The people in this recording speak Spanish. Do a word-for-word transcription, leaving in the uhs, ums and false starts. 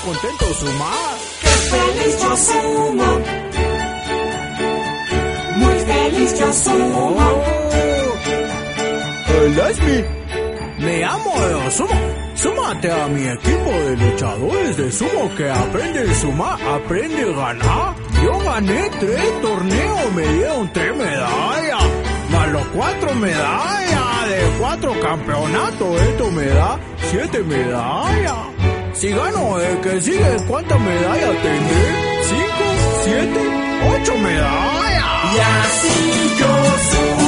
contento sumar. ¡Qué feliz yo sumo! Muy feliz yo sumo. Oh, Leslie, me llamo Yo Sumo. Súmate a mi equipo de luchadores de sumo que aprende a sumar, aprende a ganar. Yo gané tres torneos, me dieron tres medallas, más los cuatro medallas de cuatro campeonatos. Esto me da siete medallas. Si gano el que sigue, ¿cuántas medallas tendré? Cinco, siete, ocho medallas. Y así yo sumo.